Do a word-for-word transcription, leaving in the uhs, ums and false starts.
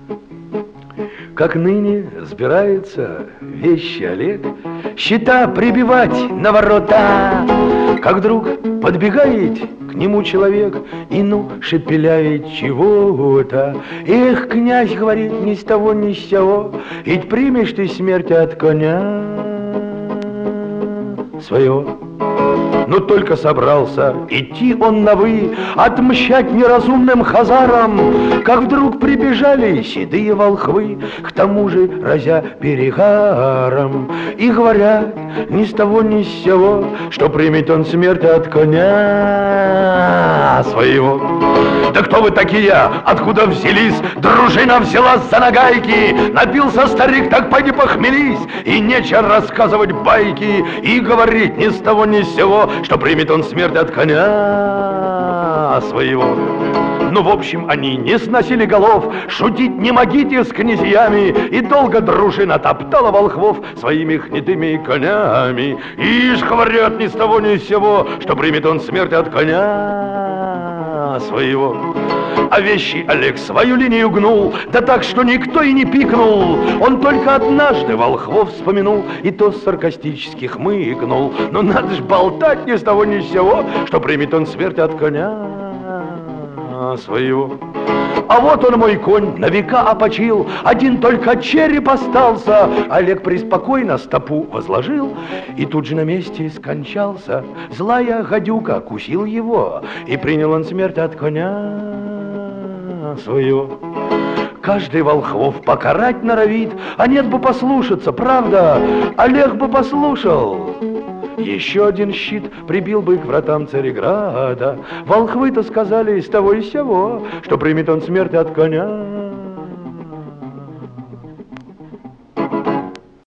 Как ныне сбирается вещи Олег счета прибивать на ворота, как вдруг подбегает к нему человек и ну шепеляет чего-то. Эх, князь, говорит, ни с того ни с сего, ведь примешь ты смерть от коня своего. Но только собрался идти он на «вы», отмщать неразумным хазарам, как вдруг прибежали седые волхвы, к тому же разя перегаром, и говорят ни с того ни с сего, что примет он смерть от коня своего. Да кто вы такие? Откуда взялись? Дружина взялась за нагайки, напился старик, так поди похмелись, и нечего рассказывать байки и говорить ни с того ни с сего, что примет он смерть от коня своего. Ну, в общем, они не сносили голов, шутить не могите с князьями, и долго дружина топтала волхвов своими гнедыми конями. Ишь, говорят, ни с того ни с сего, что примет он смерть от коня своего. А вещий Олег свою линию гнул, да так, что никто и не пикнул. Он только однажды волхвов вспомянул, и то саркастически хмыкнул. Но надо ж болтать ни с того ни с сего, что примет он смерть от коня своего. А вот он, мой конь, на века опочил, один только череп остался. Олег преспокойно стопу возложил и тут же на месте скончался. Злая гадюка кусил его, и принял он смерть от коня своего. Каждый волхвов покарать норовит, а нет бы послушаться, правда, Олег бы послушал. Еще один щит прибил бы к вратам Цареграда. Волхвы-то сказали из того и сего, что примет он смерть от коня